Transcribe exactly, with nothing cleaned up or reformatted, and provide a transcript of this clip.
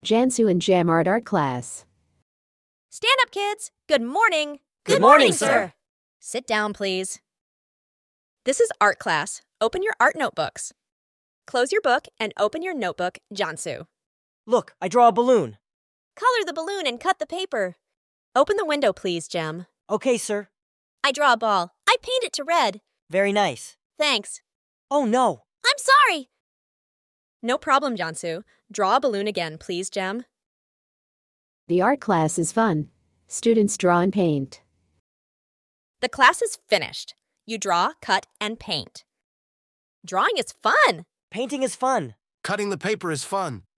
Jansu and Jam Art Art Class. Stand up, kids. Good morning. Good, Good morning, morning sir. sir. Sit down, please. This is art class. Open your art notebooks. Close your book and open your notebook, Jansu. Look, I draw a balloon. Color the balloon and cut the paper. Open the window, please, Jem. Okay, sir. I draw a ball. I paint it to red. Very nice. Thanks. Oh, no. I'm sorry. No problem, Jansu. Draw a balloon again, please, Jem. The art class is fun. Students draw and paint. The class is finished. You draw, cut, and paint. Drawing is fun. Painting is fun. Cutting the paper is fun.